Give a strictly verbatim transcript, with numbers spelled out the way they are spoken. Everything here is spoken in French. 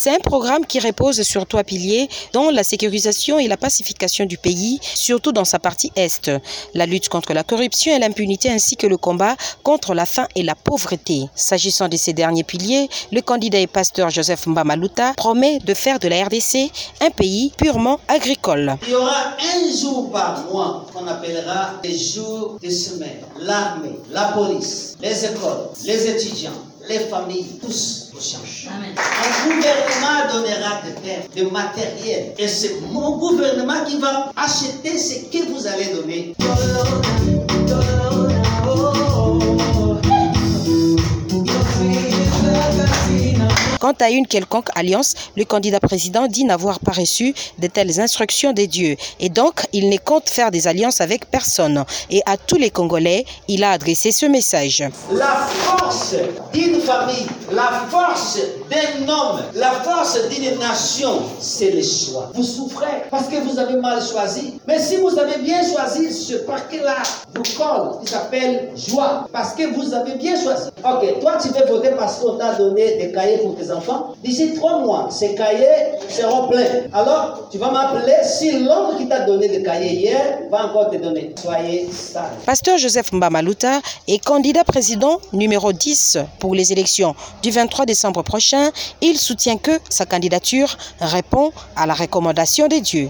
C'est un programme qui repose sur trois piliers, dont la sécurisation et la pacification du pays, surtout dans sa partie Est, la lutte contre la corruption et l'impunité ainsi que le combat contre la faim et la pauvreté. S'agissant de ces derniers piliers, le candidat et pasteur Joseph Mbama Luta promet de faire de la R D C un pays purement agricole. Il y aura un jour par mois qu'on appellera les jours de semaine. L'armée, la police, les écoles, les étudiants, les familles, tous au change. Mon gouvernement donnera des terres, de matériel. Et c'est mon gouvernement qui va acheter ce que vous allez donner. Quant à une quelconque alliance, le candidat président dit n'avoir pas reçu de telles instructions des dieux. Et donc, il ne compte faire des alliances avec personne. Et à tous les Congolais, il a adressé ce message. La force d'une famille, la force d'un homme, la force d'une nation, c'est le choix. Vous souffrez parce que vous avez mal choisi. Mais si vous avez bien choisi, ce paquet-là vous colle, qui s'appelle joie. Parce que vous avez bien choisi. Ok, toi tu veux voter parce qu'on t'a donné des cahiers pour tes enfants. D'ici trois mois, ces cahiers seront pleins. Alors, tu vas m'appeler si l'homme qui t'a donné des cahiers hier va encore te donner. Soyez sages. Pasteur Joseph Mbama Luta est candidat président numéro dix pour les élections du vingt-trois décembre prochain. Il soutient que sa candidature répond à la recommandation des dieux.